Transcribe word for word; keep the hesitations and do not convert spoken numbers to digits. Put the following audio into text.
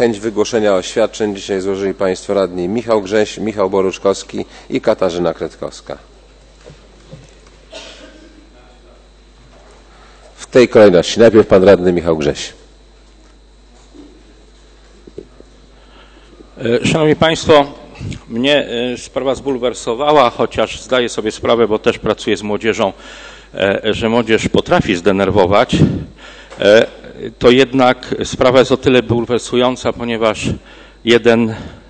chęć wygłoszenia oświadczeń dzisiaj złożyli Państwo radni Michał Grześ, Michał Boruczkowski i Katarzyna Kretkowska. W tej kolejności. Najpierw Pan radny Michał Grześ. Szanowni Państwo, mnie sprawa zbulwersowała, chociaż zdaję sobie sprawę, bo też pracuję z młodzieżą, że młodzież potrafi zdenerwować. To jednak sprawa jest o tyle bulwersująca, ponieważ jeden